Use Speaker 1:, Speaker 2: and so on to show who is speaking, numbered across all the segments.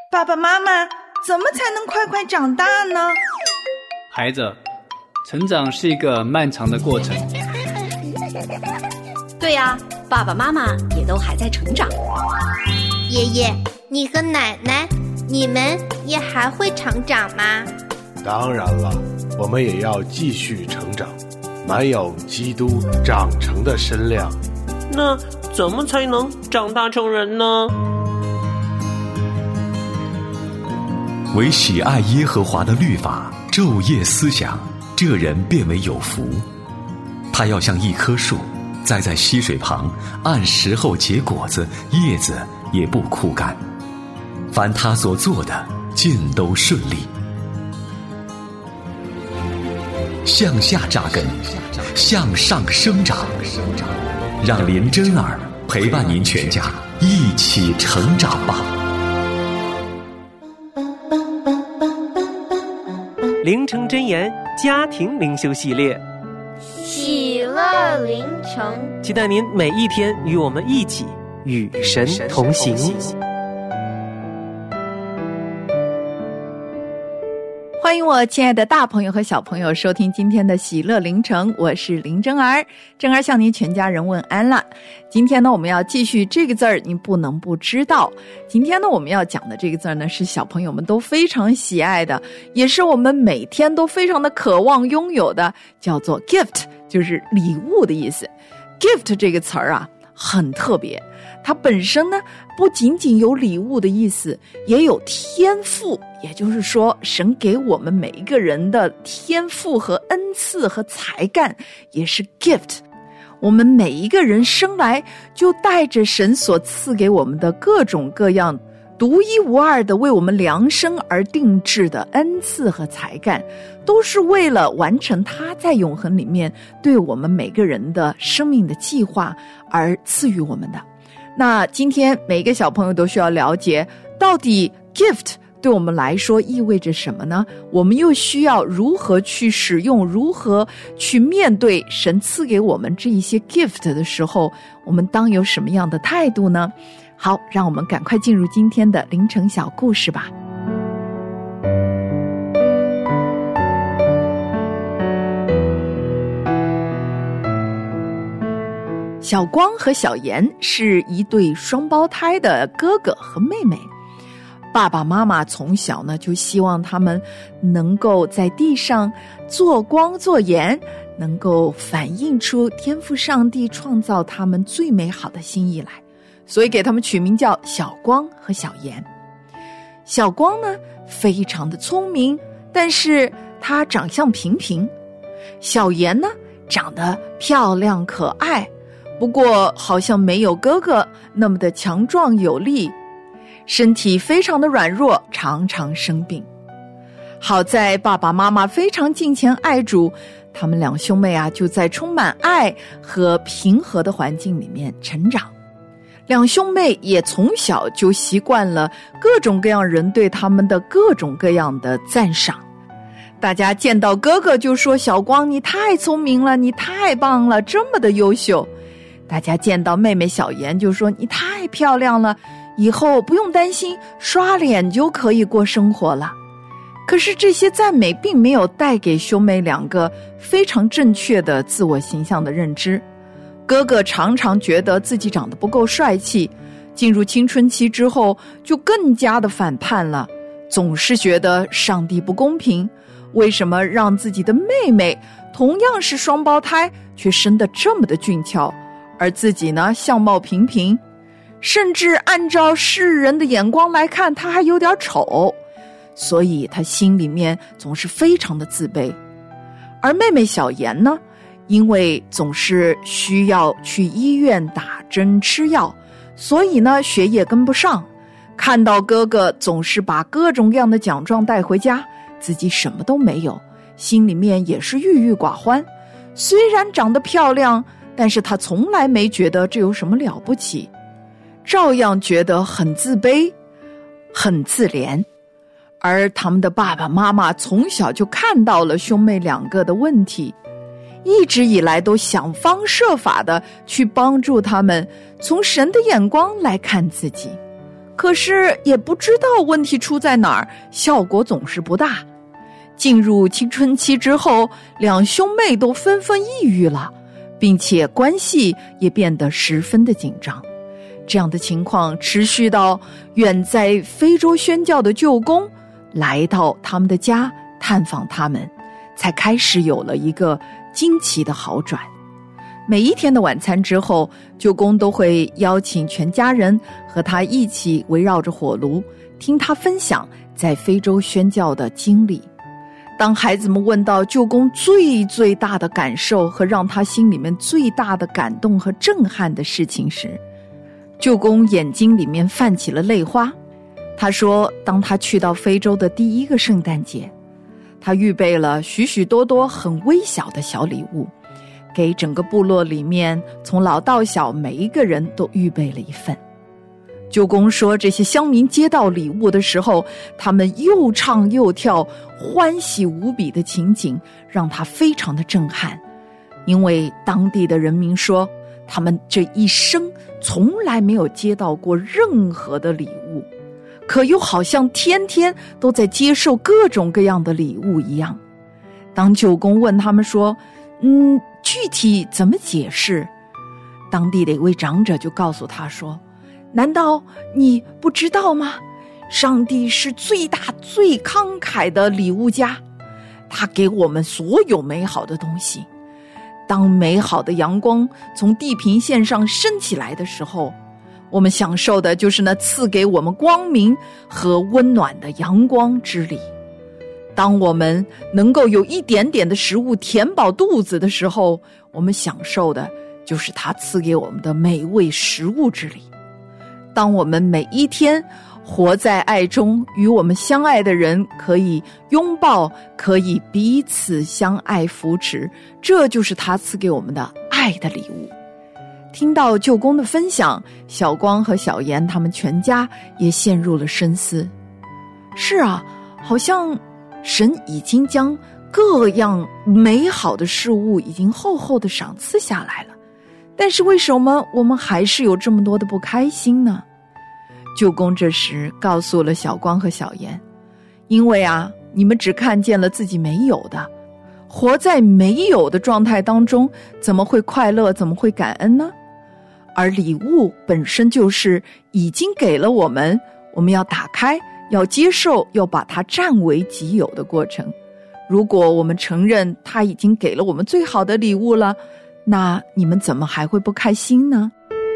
Speaker 1: 爸爸妈妈，怎么才能快快长大呢？
Speaker 2: 孩子，成长是一个漫长的过程。
Speaker 3: 对呀，爸爸妈妈也都还在成长。
Speaker 4: 爷爷，你和奶奶，你们也还会成长吗？
Speaker 5: 当然了，我们也要继续成长，满有基督长成的身量。
Speaker 6: 那怎么才能长大成人呢？
Speaker 7: 唯喜爱耶和华的律法，昼夜思想，这人便为有福。他要像一棵树，栽在溪水旁，按时候结果子，叶子也不枯干。凡他所做的，尽都顺利。向下扎根，向上生长，让林真儿陪伴您全家一起成长吧。
Speaker 6: 灵城真言家庭灵修系列，
Speaker 4: 喜乐灵城，
Speaker 6: 期待您每一天与我们一起与神同行。
Speaker 1: 欢迎我亲爱的大朋友和小朋友收听今天的喜乐灵城，我是林真儿。真儿向您全家人问安了。今天呢，我们要继续这个字儿，您不能不知道。今天呢，我们要讲的这个字儿呢，是小朋友们都非常喜爱的，也是我们每天都非常的渴望拥有的，叫做 gift， 就是礼物的意思。gift 这个词儿啊，很特别。它本身呢，不仅仅有礼物的意思，也有天赋，也就是说，神给我们每一个人的天赋和恩赐和才干，也是 gift。我们每一个人生来就带着神所赐给我们的各种各样独一无二的为我们量身而定制的恩赐和才干，都是为了完成他在永恒里面对我们每个人的生命的计划而赐予我们的。那今天每一个小朋友都需要了解，到底 gift 对我们来说意味着什么呢？我们又需要如何去使用，如何去面对神赐给我们这一些 gift 的时候，我们当有什么样的态度呢？好，让我们赶快进入今天的凌晨小故事吧。小光和小妍是一对双胞胎的哥哥和妹妹。爸爸妈妈从小呢，就希望他们能够在地上做光做盐，能够反映出天父上帝创造他们最美好的心意来，所以给他们取名叫小光和小妍。小光呢，非常的聪明，但是他长相平平。小妍呢，长得漂亮可爱，不过好像没有哥哥那么的强壮有力，身体非常的软弱，常常生病。好在爸爸妈妈非常敬虔爱主，他们两兄妹啊，就在充满爱和平和的环境里面成长。两兄妹也从小就习惯了各种各样人对他们的各种各样的赞赏。大家见到哥哥就说，小光你太聪明了，你太棒了，这么的优秀。大家见到妹妹小妍就说，你太漂亮了，以后不用担心，刷脸就可以过生活了。可是这些赞美并没有带给兄妹两个非常正确的自我形象的认知。哥哥常常觉得自己长得不够帅气，进入青春期之后就更加的反叛了，总是觉得上帝不公平，为什么让自己的妹妹同样是双胞胎却生得这么的俊俏，而自己呢相貌平平，甚至按照世人的眼光来看他还有点丑，所以他心里面总是非常的自卑。而妹妹小妍呢，因为总是需要去医院打针吃药，所以呢学业跟不上，看到哥哥总是把各种各样的奖状带回家，自己什么都没有，心里面也是郁郁寡欢。虽然长得漂亮，但是他从来没觉得这有什么了不起，照样觉得很自卑，很自怜。而他们的爸爸妈妈从小就看到了兄妹两个的问题，一直以来都想方设法的去帮助他们从神的眼光来看自己。 可是也不知道问题出在哪儿，效果总是不大。进入青春期之后，两兄妹都纷纷抑郁了，并且关系也变得十分的紧张。这样的情况持续到远在非洲宣教的舅公来到他们的家探访他们，才开始有了一个惊奇的好转。每一天的晚餐之后，舅公都会邀请全家人和他一起围绕着火炉，听他分享在非洲宣教的经历。当孩子们问到舅公最大的感受和让他心里面最大的感动和震撼的事情时，舅公眼睛里面泛起了泪花。他说，当他去到非洲的第一个圣诞节，他预备了许许多多很微小的小礼物，给整个部落里面从老到小每一个人都预备了一份。舅公说，这些乡民接到礼物的时候，他们又唱又跳，欢喜无比的情景让他非常的震撼。因为当地的人民说，他们这一生从来没有接到过任何的礼物，可又好像天天都在接受各种各样的礼物一样。当舅公问他们说，具体怎么解释？当地的一位长者就告诉他说，难道你不知道吗？上帝是最大最慷慨的礼物家，他给我们所有美好的东西。当美好的阳光从地平线上升起来的时候，我们享受的就是那赐给我们光明和温暖的阳光之力。当我们能够有一点点的食物填饱肚子的时候，我们享受的就是他赐给我们的美味食物之力。当我们每一天活在爱中，与我们相爱的人可以拥抱，可以彼此相爱扶持，这就是他赐给我们的爱的礼物。听到舅公的分享，小光和小妍他们全家也陷入了深思。是啊，好像神已经将各样美好的事物已经厚厚的赏赐下来了，但是为什么我们还是有这么多的不开心呢？舅公这时告诉了小光和小妍，因为你们只看见了自己没有的，活在没有的状态当中，怎么会快乐，怎么会感恩呢？而礼物本身就是已经给了我们，我们要打开，要接受，要把它占为己有的过程。如果我们承认他已经给了我们最好的礼物了，那你们怎么还会不开心呢？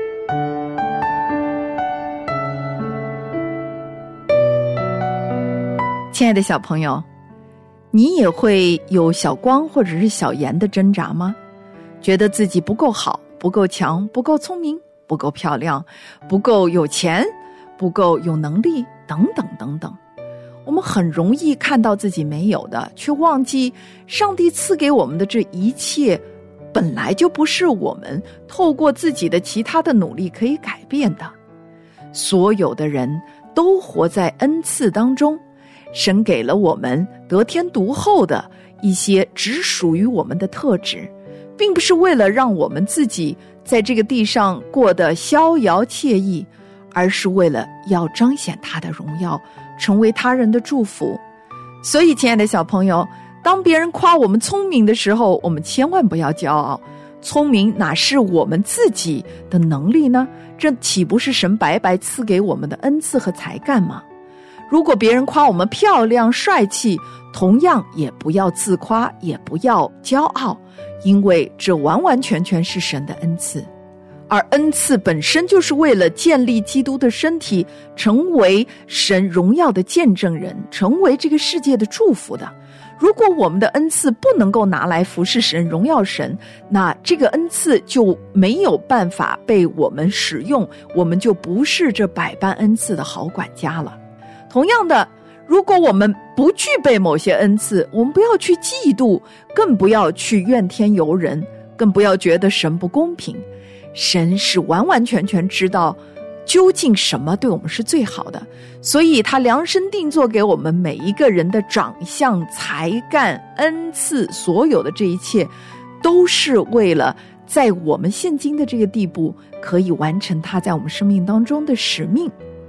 Speaker 1: 亲爱的小朋友，你也会有小光或者是小妍的挣扎吗？觉得自己不够好，不够强，不够聪明，不够漂亮，不够有钱，不够有能力，等等等等。我们很容易看到自己没有的，却忘记上帝赐给我们的这一切本来就不是我们透过自己的其他的努力可以改变的。所有的人都活在恩赐当中，神给了我们得天独厚的一些只属于我们的特质，并不是为了让我们自己在这个地上过得逍遥惬意，而是为了要彰显他的荣耀，成为他人的祝福。所以亲爱的小朋友，当别人夸我们聪明的时候，我们千万不要骄傲。聪明哪是我们自己的能力呢？这岂不是神白白赐给我们的恩赐和才干吗？如果别人夸我们漂亮帅气，同样也不要自夸，也不要骄傲，因为这完完全全是神的恩赐。而恩赐本身就是为了建立基督的身体，成为神荣耀的见证人，成为这个世界的祝福的。如果我们的恩赐不能够拿来服侍神，荣耀神，那这个恩赐就没有办法被我们使用，我们就不是这百般恩赐的好管家了。同样的，如果我们不具备某些恩赐，我们不要去嫉妒，更不要去怨天尤人，更不要觉得神不公平。神是完完全全知道究竟什么对我们是最好的，所以他量身定做给我们每一个人的长相、才干、恩赐，所有的这一切都是为了在我们现今的这个地步可以完成他在我们生命当中的使命。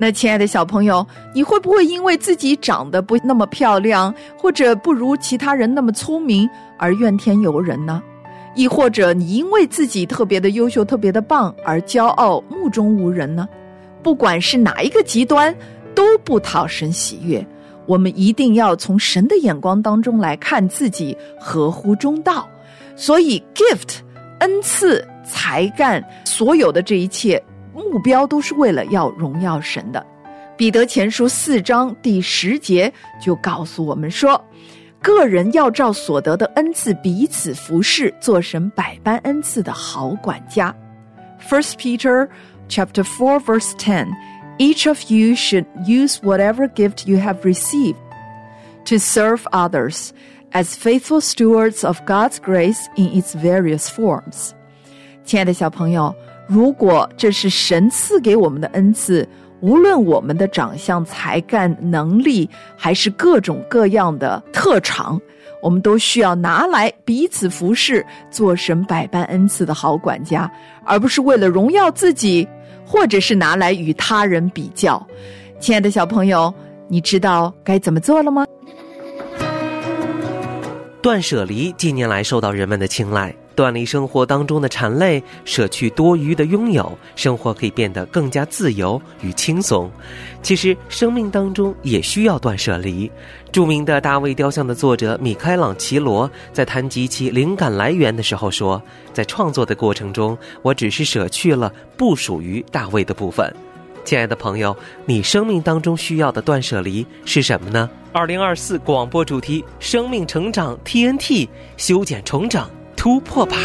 Speaker 1: 那亲爱的小朋友，你会不会因为自己长得不那么漂亮，或者不如其他人那么聪明而怨天尤人呢？亦或者你因为自己特别的优秀，特别的棒而骄傲，目中无人呢？不管是哪一个极端，都不讨神喜悦。我们一定要从神的眼光当中来看自己，合乎中道。所以 gift 恩赐、才干，所有的这一切目标都是为了要荣耀神的。彼得前书4章第10节就告诉我们说，个人要照所得的恩赐彼此服侍，做神百般恩赐的好管家。 1 Peter chapter 4 verse 10, Each of you should use whatever gift you have received to serve others as faithful stewards of God's grace in its various forms. 亲爱的小朋友，如果这是神赐给我们的恩赐，无论我们的长相、才干、能力，还是各种各样的特长，我们都需要拿来彼此服侍，做神百般恩赐的好管家，而不是为了荣耀自己，或者是拿来与他人比较。亲爱的小朋友，你知道该怎么做了吗？
Speaker 6: 断舍离近年来受到人们的青睐，断离生活当中的缠累，舍去多余的拥有，生活可以变得更加自由与轻松。其实生命当中也需要断舍离。著名的大卫雕像的作者米开朗奇罗在谈及其灵感来源的时候说，在创作的过程中，我只是舍去了不属于大卫的部分。亲爱的朋友，你生命当中需要的断舍离是什么呢？2024广播主题：生命成长 TNT， 修剪重整，突破吧。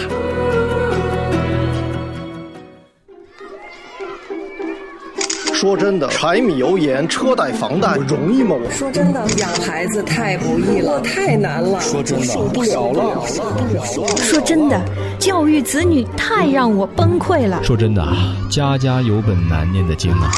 Speaker 8: 说真的，柴米油盐车贷房贷容易吗？
Speaker 9: 说真的，养孩子太不易了，太难了。
Speaker 8: 说真的，受不了了。
Speaker 10: 说真的，教育子女太让我崩溃了。
Speaker 11: 说真的，家家有本难念的经啊。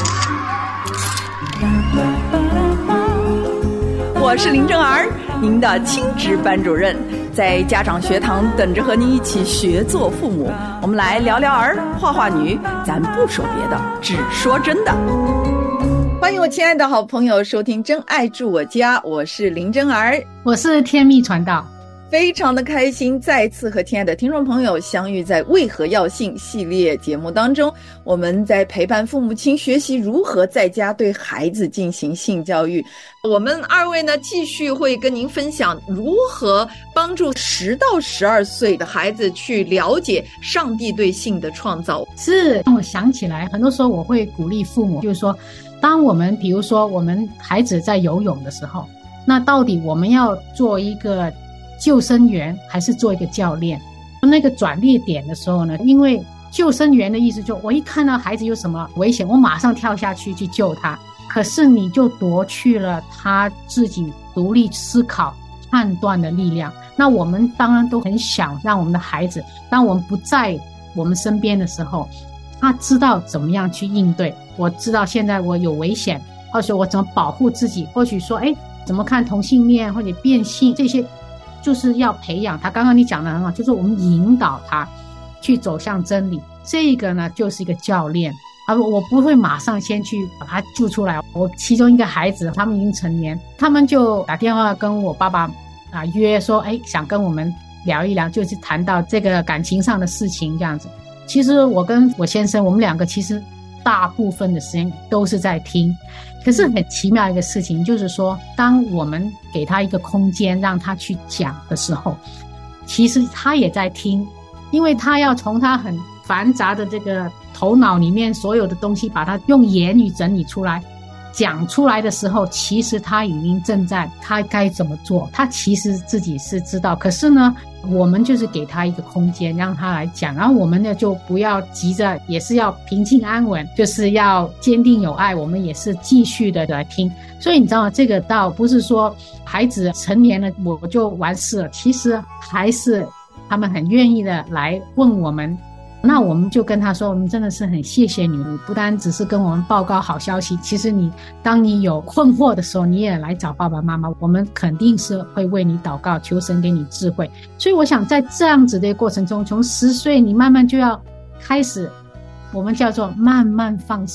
Speaker 1: 我是林正儿，您的亲职班主任，在家长学堂等着和您一起学做父母。我们来聊聊儿，话话女，咱不说别的，只说真的。欢迎我亲爱的好朋友收听真爱住我家，我是林真儿，
Speaker 12: 我是天蜜传道。
Speaker 1: 非常的开心再次和亲爱的听众朋友相遇在为何要信系列节目当中，我们在陪伴父母亲学习如何在家对孩子进行性教育。我们二位呢继续会跟您分享如何帮助10到12岁的孩子去了解上帝对性的创造。
Speaker 12: 是，我想起来很多时候我会鼓励父母，就是说当我们比如说我们孩子在游泳的时候，那到底我们要做一个救生员还是做一个教练？那个转捩点的时候呢，因为救生员的意思就我一看到孩子有什么危险，我马上跳下去去救他，可是你就夺去了他自己独立思考判断的力量。那我们当然都很想让我们的孩子，当我们不在我们身边的时候，他知道怎么样去应对。我知道现在我有危险，或者我怎么保护自己，或许说怎么看同性恋或者变性，这些就是要培养他。刚刚你讲的很好，就是我们引导他去走向真理，这个呢就是一个教练。我不会马上先去把他救出来。我其中一个孩子他们已经成年，他们就打电话跟我爸爸约说想跟我们聊一聊，就是谈到这个感情上的事情这样子。其实我跟我先生，我们两个其实大部分的时间都是在听。可是很奇妙一个事情，就是说当我们给他一个空间让他去讲的时候，其实他也在听，因为他要从他很繁杂的这个头脑里面所有的东西把它用言语整理出来，讲出来的时候，其实他已经正在他该怎么做，他其实自己是知道。可是呢，我们就是给他一个空间让他来讲，然后我们呢就不要急着，也是要平静安稳，就是要坚定有爱，我们也是继续的来听。所以你知道这个倒不是说孩子成年了我就完事了，其实还是他们很愿意的来问我们。那我们就跟他说，我们真的是很谢谢你，你不单只是跟我们报告好消息，其实当你有困惑的时候，你也来找爸爸妈妈，我们肯定是会为你祷告，求神给你智慧。所以我想在这样子的过程中，从10岁你慢慢就要开始，我们叫做慢慢放手。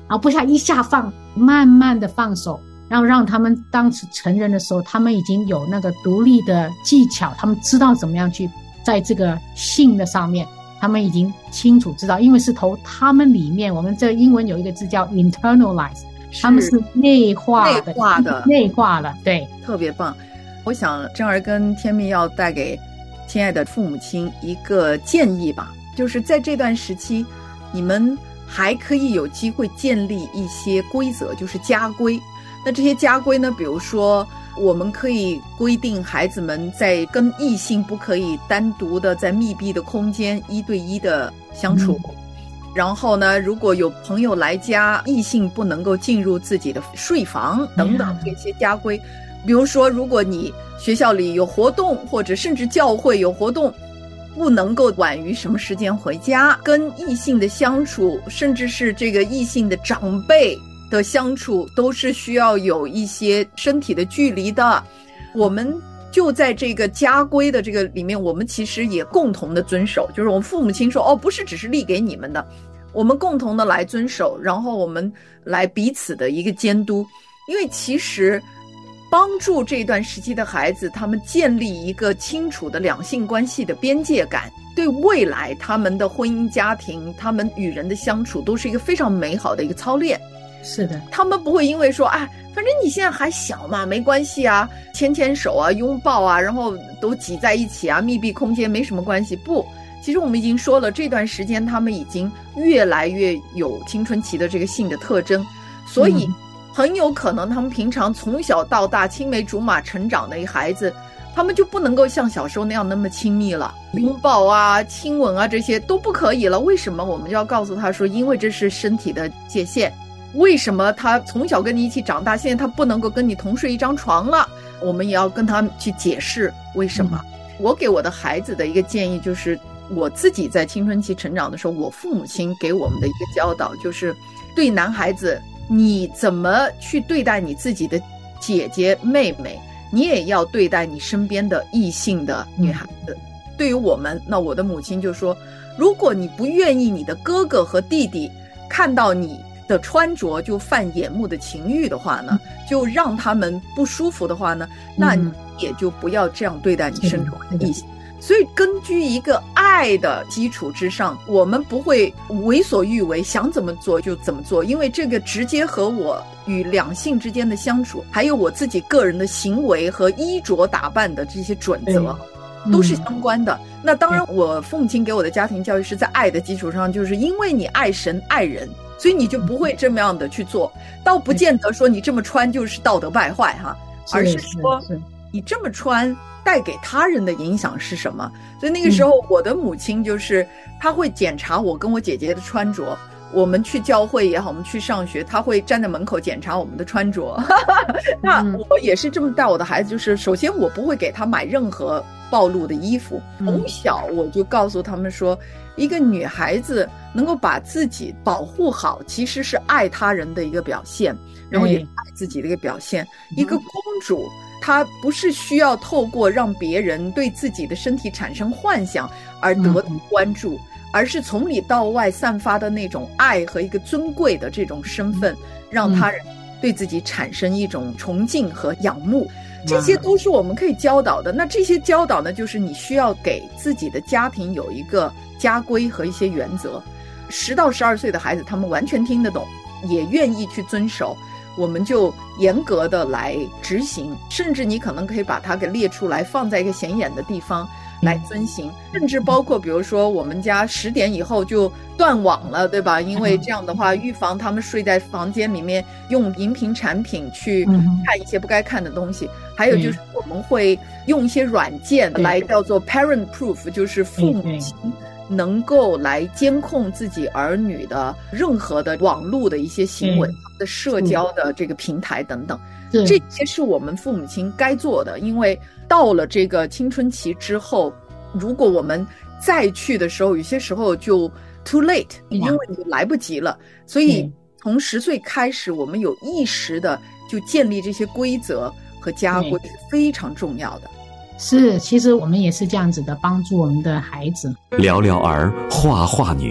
Speaker 12: 而不是一下放，慢慢的放手，然后让他们当成人的时候，他们已经有那个独立的技巧，他们知道怎么样去在这个性的上面，他们已经清楚知道，因为是从他们里面，我们这英文有一个字叫 internalize， 他们是内化了，对，
Speaker 1: 特别棒。我想珍儿跟天蜜要带给亲爱的父母亲一个建议吧，就是在这段时期，你们还可以有机会建立一些规则，就是家规。那这些家规呢，比如说我们可以规定孩子们在跟异性不可以单独的在密闭的空间1对1的相处，然后呢，如果有朋友来家，异性不能够进入自己的睡房等等这些家规。比如说如果你学校里有活动，或者甚至教会有活动，不能够晚于什么时间回家，跟异性的相处，甚至是这个异性的长辈的相处，都是需要有一些身体的距离的。我们就在这个家规的这个里面，我们其实也共同的遵守，就是我们父母亲说，不是只是立给你们的，我们共同的来遵守，然后我们来彼此的一个监督。因为其实帮助这段时期的孩子，他们建立一个清楚的两性关系的边界感，对未来他们的婚姻家庭，他们与人的相处，都是一个非常美好的一个操练。
Speaker 12: 是的，
Speaker 1: 他们不会因为说反正你现在还小嘛，没关系啊，牵牵手啊，拥抱啊，然后都挤在一起啊，密闭空间没什么关系。不，其实我们已经说了，这段时间他们已经越来越有青春期的这个性的特征，所以很有可能他们平常从小到大青梅竹马成长的一孩子，他们就不能够像小时候那样那么亲密了，拥抱啊，亲吻啊，这些都不可以了。为什么？我们就要告诉他说，因为这是身体的界限。为什么他从小跟你一起长大，现在他不能够跟你同睡一张床了？我们也要跟他去解释为什么。我给我的孩子的一个建议就是，我自己在青春期成长的时候，我父母亲给我们的一个教导就是，对男孩子，你怎么去对待你自己的姐姐妹妹，你也要对待你身边的异性的女孩子。对于我们，那我的母亲就说，如果你不愿意你的哥哥和弟弟看到你的穿着就犯眼目的情欲的话呢，就让他们不舒服的话呢，那你也就不要这样对待你身边的异性。所以根据一个爱的基础之上，我们不会为所欲为，想怎么做就怎么做，因为这个直接和我与两性之间的相处，还有我自己个人的行为和衣着打扮的这些准则都是相关的。那当然我父母亲给我的家庭教育是在爱的基础上，就是因为你爱神爱人，所以你就不会这么样的去做，倒不见得说你这么穿就是道德败坏而是说你这么穿带给他人的影响是什么。所以那个时候我的母亲就是她会检查我跟我姐姐的穿着，我们去教会也好，我们去上学，她会站在门口检查我们的穿着那我也是这么带我的孩子，就是首先我不会给他买任何暴露的衣服，从小我就告诉他们说，一个女孩子能够把自己保护好，其实是爱他人的一个表现，然后也爱自己的一个表现。一个公主她不是需要透过让别人对自己的身体产生幻想而得到关注，而是从里到外散发的那种爱和一个尊贵的这种身份，让他人对自己产生一种崇敬和仰慕。这些都是我们可以教导的。那这些教导呢，就是你需要给自己的家庭有一个家规和一些原则。10到12岁的孩子，他们完全听得懂，也愿意去遵守，我们就严格的来执行，甚至你可能可以把它给列出来，放在一个显眼的地方来遵行，甚至包括比如说我们家10点以后就断网了，对吧？因为这样的话预防他们睡在房间里面用荧屏产品去看一些不该看的东西。还有就是我们会用一些软件来叫做 parent proof， 就是父母亲能够来监控自己儿女的任何的网络的一些行为，的社交的这个平台等等，这些是我们父母亲该做的。因为到了这个青春期之后，如果我们再去的时候，有些时候就 too late， 因为你来不及了。所以从10岁开始，我们有意识的就建立这些规则和家规是非常重要的。
Speaker 12: 是，其实我们也是这样子的，帮助我们的孩子。
Speaker 7: 聊聊儿，画画女，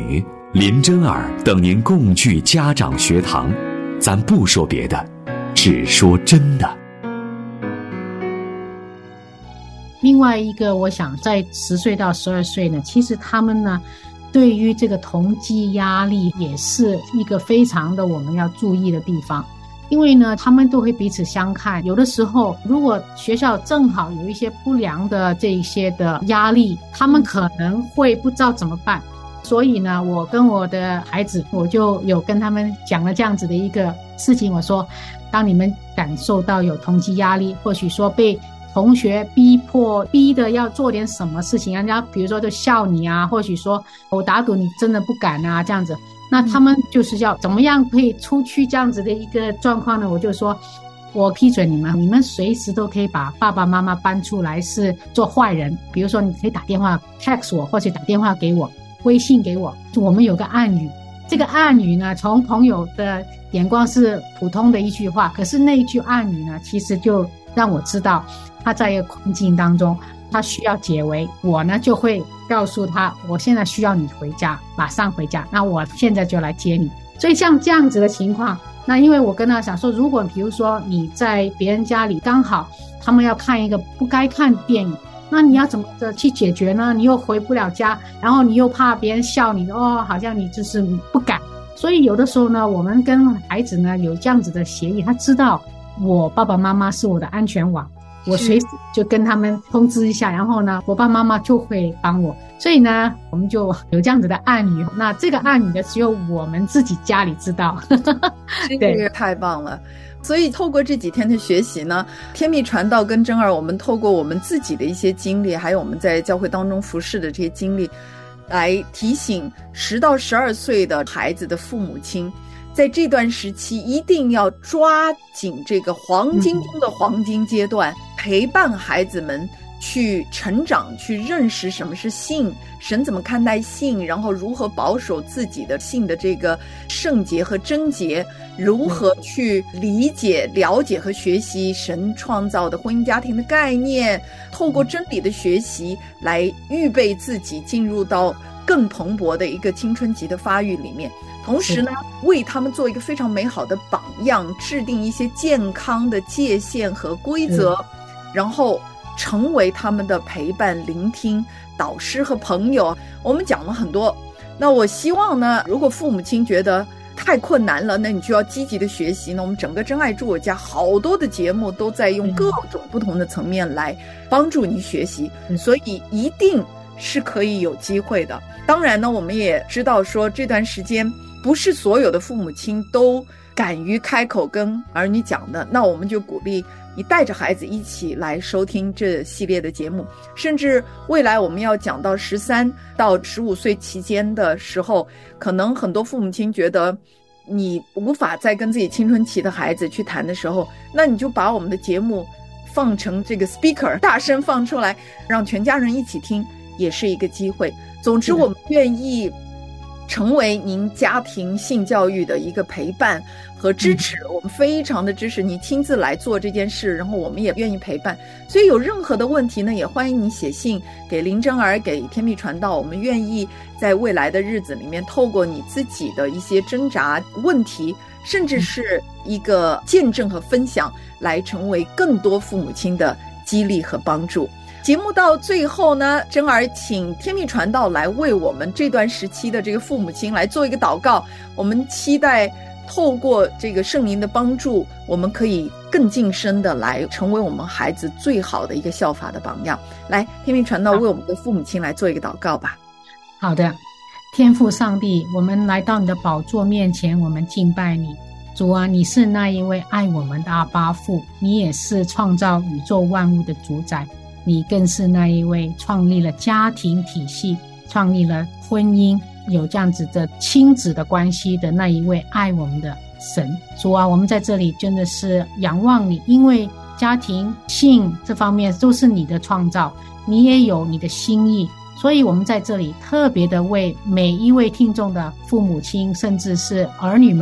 Speaker 7: 林真儿等您共聚家长学堂，咱不说别的，只说真的。
Speaker 12: 另外一个，我想在10岁到12岁呢，其实他们呢，对于这个同儕压力也是一个非常的我们要注意的地方。因为呢，他们都会彼此相看，有的时候如果学校正好有一些不良的这一些的压力，他们可能会不知道怎么办。所以呢，我跟我的孩子，我就有跟他们讲了这样子的一个事情，我说当你们感受到有同儕压力，或许说被同学逼的要做点什么事情，人家比如说就笑你啊，或许说我打赌你真的不敢啊，这样子，那他们就是要怎么样可以出去这样子的一个状况呢？我就说我批准你们随时都可以把爸爸妈妈搬出来是做坏人。比如说你可以打电话 text 我，或者打电话给我，微信给我，我们有个暗语。这个暗语呢，从朋友的眼光是普通的一句话，可是那一句暗语呢，其实就让我知道他在一个困境当中，他需要解围。我呢就会告诉他，我现在需要你回家，马上回家，那我现在就来接你。所以像这样子的情况，那因为我跟他讲说，如果比如说你在别人家里，刚好他们要看一个不该看电影，那你要怎么去解决呢？你又回不了家，然后你又怕别人笑你，好像你就是不敢。所以有的时候呢，我们跟孩子呢有这样子的协议，他知道我爸爸妈妈是我的安全网，我随时就跟他们通知一下，然后呢我爸爸妈妈就会帮我。所以呢我们就有这样子的暗语，那这个暗语呢只有我们自己家里知道。
Speaker 1: 这个太棒了。所以透过这几天的学习呢，天命传道跟真儿，我们透过我们自己的一些经历，还有我们在教会当中服侍的这些经历，来提醒10到12岁的孩子的父母亲，在这段时期一定要抓紧这个黄金中的黄金阶段，陪伴孩子们去成长，去认识什么是性，神怎么看待性，然后如何保守自己的性的这个圣洁和贞洁，如何去理解、了解和学习神创造的婚姻家庭的概念，透过真理的学习来预备自己进入到更蓬勃的一个青春期的发育里面。同时呢，为他们做一个非常美好的榜样，制定一些健康的界限和规则，然后成为他们的陪伴、聆听、导师和朋友。我们讲了很多，那我希望呢，如果父母亲觉得太困难了，那你就要积极的学习呢。我们整个真爱住我家好多的节目都在用各种不同的层面来帮助你学习，所以一定是可以有机会的。当然呢，我们也知道说这段时间不是所有的父母亲都敢于开口跟儿女讲的，那我们就鼓励你带着孩子一起来收听这系列的节目，甚至未来我们要讲到13到15岁期间的时候，可能很多父母亲觉得你无法再跟自己青春期的孩子去谈的时候，那你就把我们的节目放成这个 speaker， 大声放出来，让全家人一起听，也是一个机会。总之我们愿意成为您家庭性教育的一个陪伴和支持，我们非常的支持你亲自来做这件事，然后我们也愿意陪伴。所以有任何的问题呢，也欢迎你写信给林真儿，给天命传道，我们愿意在未来的日子里面，透过你自己的一些挣扎问题，甚至是一个见证和分享，来成为更多父母亲的激励和帮助。节目到最后呢，真儿请天命传道来为我们这段时期的这个父母亲来做一个祷告。我们期待透过这个圣灵的帮助，我们可以更晋升的来成为我们孩子最好的一个效法的榜样。来，天命传道为我们的父母亲来做一个祷告吧。
Speaker 12: 好的，天父上帝，我们来到你的宝座面前，我们敬拜你。主啊，你是那一位爱我们的阿爸父，你也是创造宇宙万物的主宰，你更是那一位创立了家庭体系，创立了婚姻，有这样子的亲子的关系的那一位爱我们的神。主啊，我们在这里真的是仰望你，因为家庭性这方面都是你的创造，你也有你的心意，所以我们在这里特别的为每一位听众的父母亲甚至是儿女们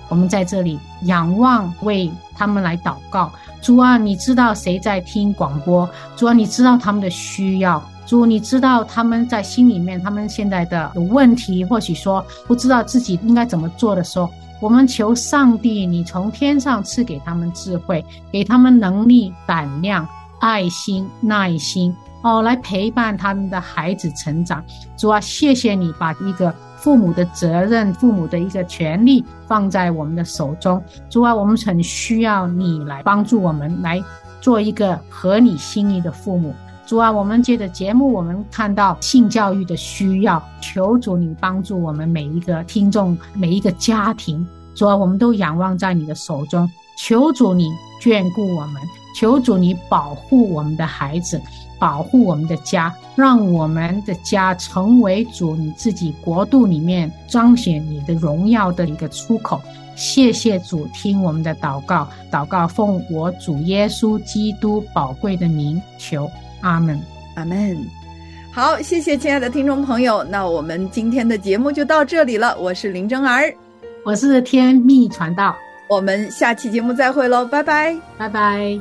Speaker 12: 我们在这里仰望，为他们来祷告。主啊，你知道谁在听广播，主啊，你知道他们的需要，主，你知道他们在心里面他们现在的有问题，或许说不知道自己应该怎么做的时候，我们求上帝你从天上赐给他们智慧，给他们能力、胆量、爱心、耐心来陪伴他们的孩子成长。主啊，谢谢你把一个父母的责任、父母的一个权利放在我们的手中。主啊，我们很需要你来帮助我们，来做一个合你心意的父母。主啊，我们接着节目，我们看到性教育的需要，求主你帮助我们每一个听众，每一个家庭。主啊，我们都仰望在你的手中，求主你眷顾我们，求主你保护我们的孩子，保护我们的家，让我们的家成为主你自己国度里面彰显你的荣耀的一个出口。谢谢主，听我们的祷告，祷告奉我主耶稣基督宝贵的名求，阿们，
Speaker 1: 阿们。好，谢谢亲爱的听众朋友，那我们今天的节目就到这里了。我是林真儿，
Speaker 12: 我是天蜜传道，
Speaker 1: 我们下期节目再会咯，拜拜，
Speaker 12: 拜拜。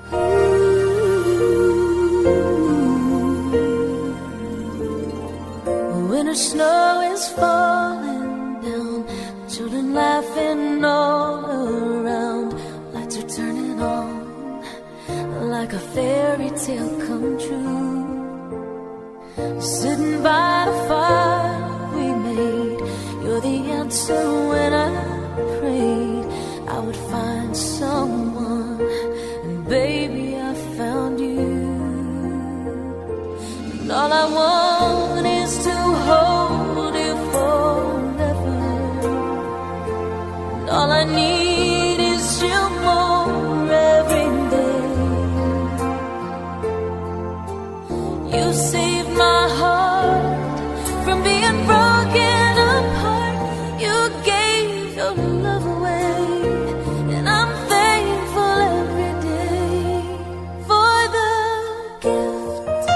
Speaker 13: When the snow is falling down, children laughing all around, lights are turning on like a fairy tale come true. Sitting by the fire we made, you're the answer when I prayed I would find someone, and baby I found you. And all I want is to hold you forever, and all I need is you more every day. You saved my heart from being broken apart. You gave your love away, and I'm thankful every day for the gift.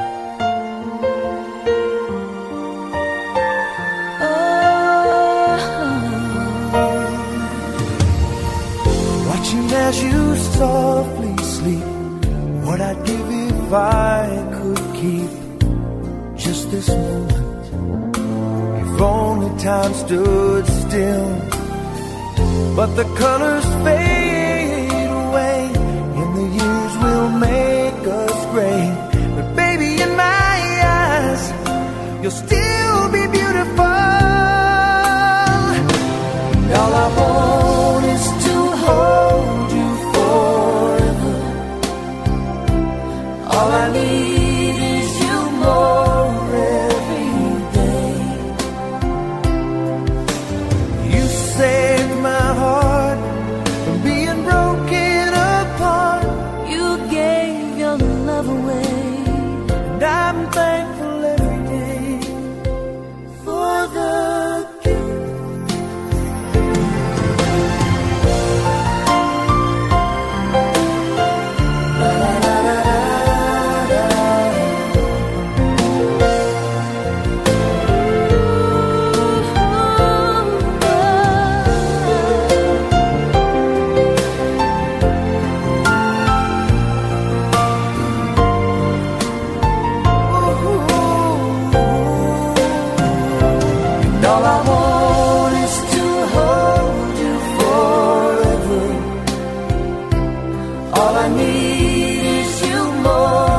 Speaker 14: Watching as you softly sleep, what I'd give if I could keep just this moment. If only time stood still, but the colors fade away and the years will make us gray. But baby, in my eyes, you'll still be beautiful. And all I want is to hold you forever. All I need is you more every day. You saved my heart from being broken apart. You gave your love away, and I'm thankful every day for the gift. All I want is to hold you forever. All I need is you more